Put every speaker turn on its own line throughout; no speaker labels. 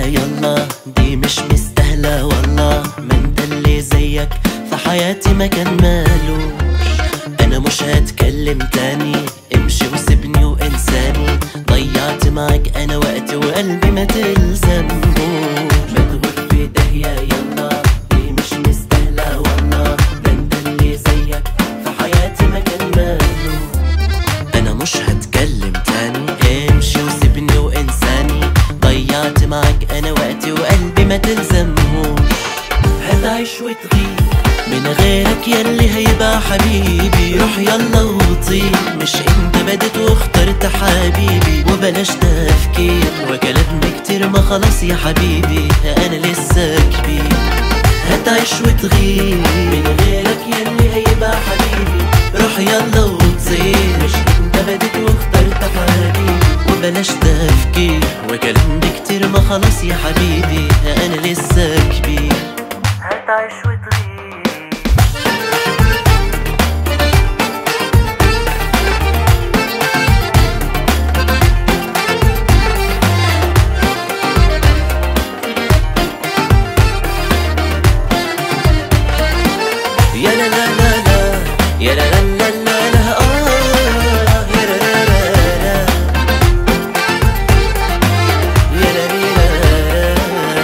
داهية يلا، دي مش مستاهلة والله. ما انت اللي زيك في حياتي ما كان مالوش. انا مش هتكلم تاني، امشي وسيبني وانساني. ضيعت معاك انا وقتي وقلبي ما تلزمهوش. مدغور في داهية يلا، دي مش مستاهلة والله. ده انت اللي زيك في حياتي ما كان مالوش. انا مش هتكلم تاني، امشي وسيبني وانساني. ضيعت معاك انا وقتي وقلبي ما تلزمهوش. هتعيش وتغيب من غيرك ياللي هيبقى حبيبي. روح يلا وطير، مش انت بدت واخترت حبيبي. وبلاش تفكير وكلامنا كتير، ما خلاص يا حبيبي انا لسه كبير. هتعيش وتغيب من غيرك ياللي هيبقى حبيبي. روح يلا وطير، مش انت بدت واخترت حبيبي. وبلاش تفكير وكلامنا كتير، ما خلاص يا حبيبي انا لسه كبير. هتعيش وتغيب. يا لا لا لا لا، يا لا لا لا لا لا، يا لا لا لا لا، يا لا لا لا.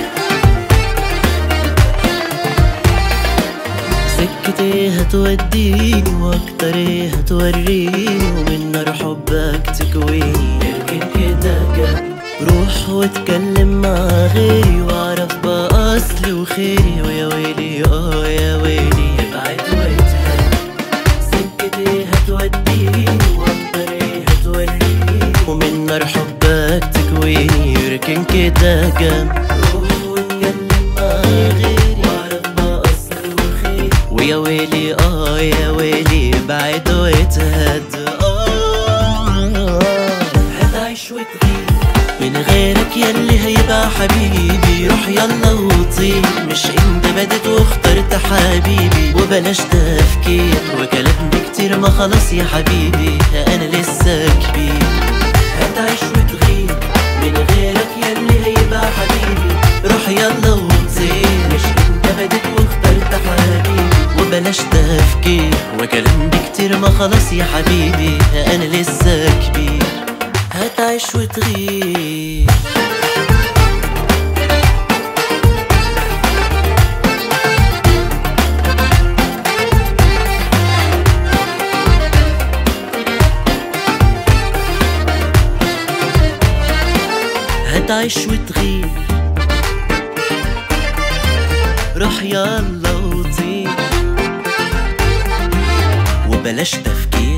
سكتي هتوديني واكتر هتوريني، ومن نار حبك تكويني. يمكن كده جد روح واتكلم مع غيري، واعرف بقى اصلي وخيري. ويا ويلي يا ويلي ابعد واتهد. سكتي هتوديني واكتر هتوريني، ومن نار حبك تكويني. يمكن كده جد روح واتكلم مع غيري، واعرف بقى اصلي وخيري. ويا ويلي يا ويلي ابعد واتهد. هتعيش وتغيب من غيرك ياللي هيبقى حبيبي. روح يلا وطير، مش انت بدت واخترت حبيبي. وبلاش تفكير وكلام كتير، ما خلاص يا حبيبي انا لسه كبير. هتعيش وتغيب من غيرك ياللي هيبقى حبيبي. روح يلا وطير، مش انت بدت واخترت حبيبي. وبلاش تفكير وكلام كتير، ما خلاص يا حبيبي انا لسه كبير. هتعيش وتغيب. هتعيش وتغيب. روح يلا وطير، وبلاش تفكير.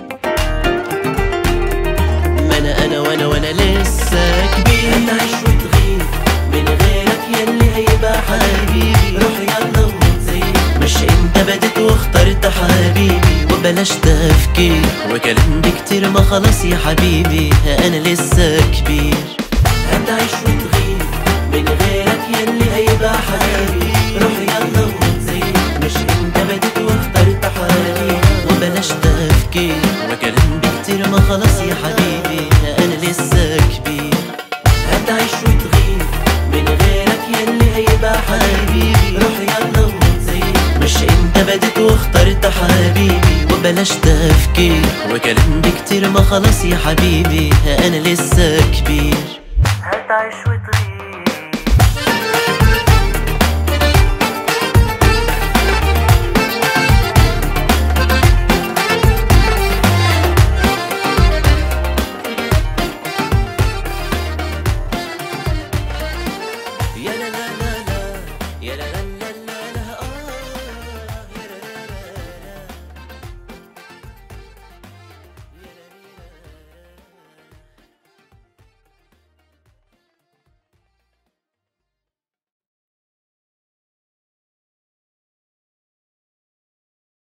وانا لسه كبير. هتعيش وتغيب من غيرك ياللي هيبقى حبيبي. روح يلا وطير، مش انت بدت واخترت حبيبي. وبلاش تفكير وكلام كتير، ما خلاص يا حبيبي انا لسه كبير. هتعيش وتغيب من غيرك ياللي هيبقى حبيبي. روح يلا وطير، مش انت بدت واخترت حبيبي. وبلاش تفكير وكلام كتير، ما خلاص يا حبيبي انا لسه كبير. هتعيش وتغيب من غيرك ياللي هيبقى حبيبي. روح يلا وطير، مش انت بدت واخترت حبيبي. وبلاش تفكير وكلام كتير، ما خلاص يا حبيبي انا لسه كبير. هتعيش